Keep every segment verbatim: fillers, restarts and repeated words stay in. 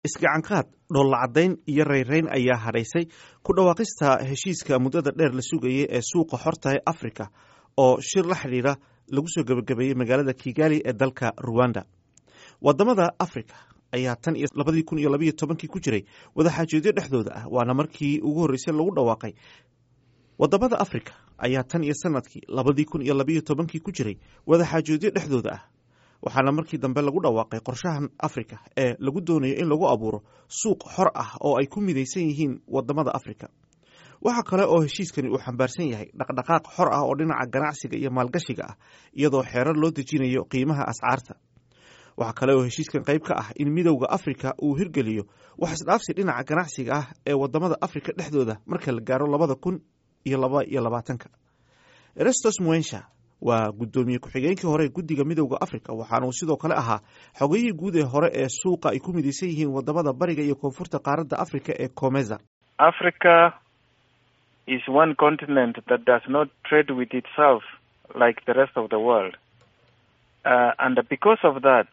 isgacanqaad dhoolla-caddayn iyo rayrayn ayaa hadhaysay ku dhawaaqista heshiiska muddada dheer la sugayay ee suuqa xorta ee afrika oo shir la xidhiidha lagu soo gebagabeeyey magaalada kigali ee dalka ruwanda. wadamada afrika ayaa tan iyo labadii kun iyo labayo tobankii ku jiray wadaxaajoodyo dhexdooda ah, waana markii ugu horreysay lagu dhawaaqay. wadamada afrika ayaa tan iyo sanadkii labadii kun iyo labayo tobankii ku jiray wadaxaajoodyo dhexdooda ah, waxaana markii dambe lagu dhawaaqay qorshahan afrika ee lagu doonayo in lagu abuuro suuq xor ah oo ay ku midaysan yihiin wadamada afrika. waxa kale oo heshiiskani uu xambaarsan yahay dhaqdhaqaaq xor ah oo dhinaca ganacsiga iyo maalgashiga ah, iyadoo xeerar loo dejinayo qiimaha ascaarta. waxaa kale oo heshiiskan qayb ka ah in midowda afrika uu hirgeliyo wax isdhaafsi dhinaca ganacsiga ah ee wadamada afrika dhexdooda marka la gaaro labada kun iyo laba iyo labaatanka. Erastus Muensha waa guddoomiye ku-xigeenkii hore guddiga midowda afrika, waxaana uu sidoo kale ahaa xogayihii guud ee hore ee suuqa ay ku midaysan yihiin wadamada bariga iyo koonfurta qaaradda afrika ee COMESA. Africa is one continent that does not trade with itself like the rest of the world. Uh, and because of that,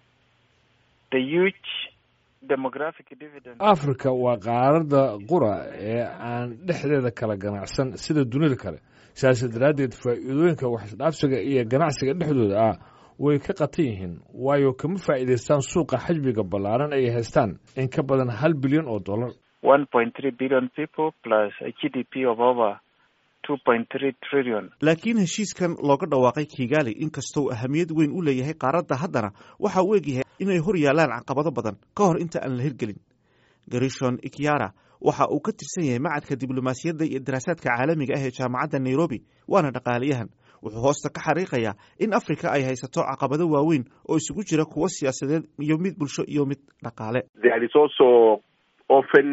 the huge demographic dividend... Africa waa qaaradda qura ee aan dhexdeeda kala ganacsan sida dunida kale. sidaas daraaddeed faa'iidooyinka wax isdhaafsiga iyo ganacsiga dhexdooda ah way ka qatan yihiin, waayo kama faa'iidaystaan suuqa xajmiga ballaaran ay haystaan in ka badan hal bilyan oo dollar. one point three billion people plus a G D P of over two point three trillion. laakiin heshiiskan looga dhawaaqay Kigali inkastoo ahamiyad weyn u leeyahay qaaradda, haddana waxa uu egyahay inay hor yaalaan caqabado badan ka hor inta aan la hirgelin. Gershon Ikiara waxa uu ka tirsan yahay macadka diblomaasiyadda iyo daraasaadka caalamiga ah ee jaamacadda Nairobi, waana dhaqaaliyahan. wuxuu hoosta ka xariiqayaa in Afrika ay haysato caqabado waaweyn oo isugu jira kuwo siyaasadeed iyo mid bulsho iyo mid dhaqaale. There is also often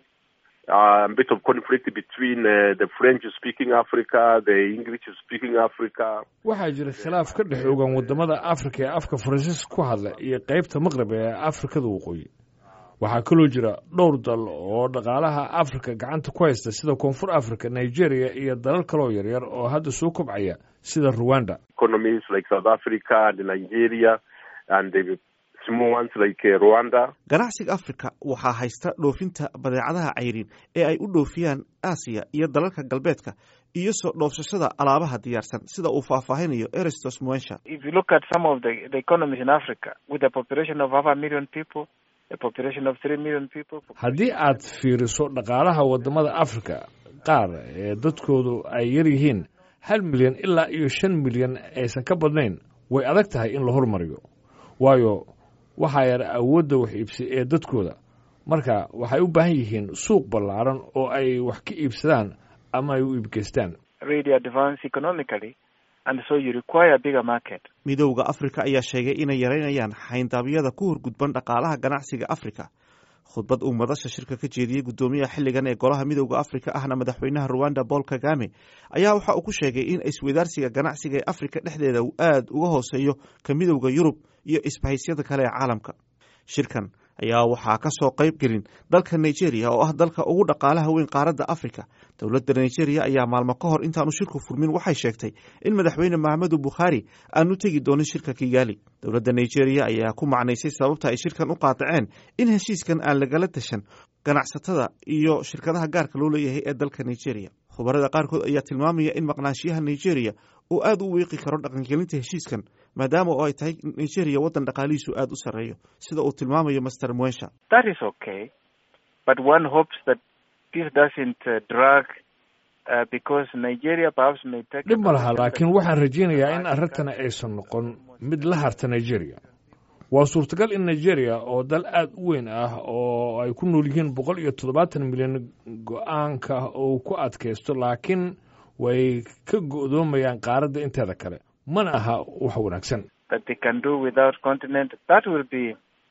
uh, a bit of conflict between uh, the French-speaking Africa, the English-speaking Africa. waxaa jira khilaaf ka dhex ogaan wadamada Afrika ee afka Faransiis ku hadla iyo qaybta Maqrib ee Afrikada Waqooyi. waxaa kaloo jira dhowr dal oo dhaqaalaha Afrika gacanta ku haysta sida Koonfur Afrika, Nigeria iyo dalal kale oo yaryar oo hadda soo kobcaya sida Rwanda. Economies like South Africa and Nigeria and the small ones like Rwanda. ganacsiga Afrika waxaa haysta dhoofinta badeecadaha cayriin ee ay u dhoofiyaan Aasiya iyo dalalka galbeedka iyo soo dhoofsashada alaabaha diyaarsan, sida uu faahfaahinayo Erastus Muensha. If you look at some of the, the economies in Africa with a population of half a million people, a population of three million people. haddii aad fiiriso dhaqaalaha wadamada Afrika qaar ee dadkoodu ay yar yihiin hal milyan ilaa iyo shan milyan aysan ka badnayn, way adag tahay in la hormariyo, waayo waxaa yar awoodda wax iibsi ee dadkooda. marka waxay u baahan yihiin suuq ballaaran oo ay wax ka iibsadaan ama ay u iibgeystaan. Really advance economically, and so you require a bigger market. midowda Afrika ayaa sheegay inay yareynayaan xayndaabyada ku horgudban dhaqaalaha ganacsiga Afrika. khudbad uu madasha shirka ka jeediyey guddoomiyaha xilligan ee golaha midowda Afrika ahna madaxweynaha Rwanda Paul Kagame ayaa waxa uu ku sheegay in isweydaarsiga ganacsiga ee Afrika dhexdeeda uu aad uga hooseeyo ka midowda Yurub iyo isbahaysyada kale ee caalamka. shirkan ayaa waxaa ka soo qayb gelin dalka Nigeria oo ah dalka ugu dhaqaalaha weyn qaaradda Afrika. dowladda Nigeria ayaa maalmo ka hor intaanu shirku furmin waxay sheegtay in madaxweyne Muhammadu Buhari aanu tegi doonin shirka Kigali. dowladda Nigeria ayaa ku macnaysay sababta ay shirkan u qaadaceen in heshiiskan aan lagala tashan ganacsatada iyo shirkadaha gaarka loo leeyahay ee dalka Nigeria. khubarada qaarkood ayaa tilmaamaya in maqnaanshiyaha Nigeria uu aad u wiiqi karo dhaqangelinta heshiiskan, maadaama oo ay tahay Nigeria waddan dhaqaalihiisu aad u sarreeyo, sida uu tilmaamayo Master Muensha. That is okay, but one hopes that this doesn't uh, drag uh, because Nigeria perhaps may take... dhib ma laha, laakiin waxaan rajaynayaa in arrintana aysan noqon mid la harta Nigeria. waa suurtagal in Nigeria oo dal aad u weyn ah oo ay ku nool yihiin boqol iyo toddobaatan milyan go'aanka oo ku adkaysto, laakiin way ka go'doomayaan qaaradda inteeda kale. mana aha wax wanaagsan. That they can do without continent, that will be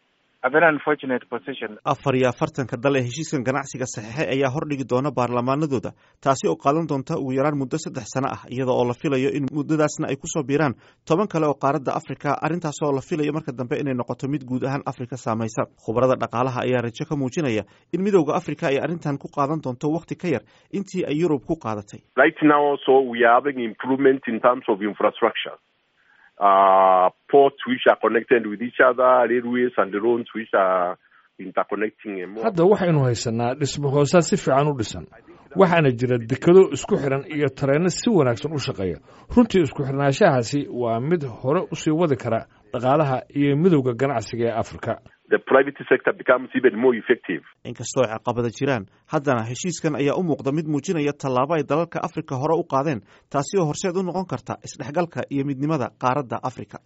a very unfortunate position. afar iyo afartanka dal ee heshiiskan ganacsiga saxiixay ayaa hordhigi doona baarlamaanadooda, taasi oo qaadan doonta ugu yaraan muddo saddex sano ah, iyada oo la filayo in muddadaasna ay kusoo biiraan toban kale oo qaaradda Afrika, arrintaas oo la filayo marka dambe inay noqoto mid guud ahaan Afrika saamaysa. khubarada dhaqaalaha ayaa rajo ka muujinaya in midowda Afrika ay arrintan ku qaadan doonto waqti ka yar intii ay Yurub ku qaadatay. Right now also we are having improvement in terms of infrastructure. Uh, ports which are connected with each other, railways and the roads which are interconnecting more. hadda waxaynu haysanaa dhismo hoosaad si fiican u dhisan waxaana jira dekado isku xiran iyo tareenno si wanaagsan u shaqeeya runtii isku xirnaanshahaasi waa mid hore u sii wadi kara dhaqaalaha iyo midowga ganacsiga ee Afrika. The private sector becomes even more effective. inkastoo caqabada jiraan haddana heshiiskan ayaa u muuqda mid muujinaya tallaabo ay dalalka Afrika hore u qaadeen taasi oo horseed u noqon karta isdhexgalka iyo midnimada qaaradda Afrika.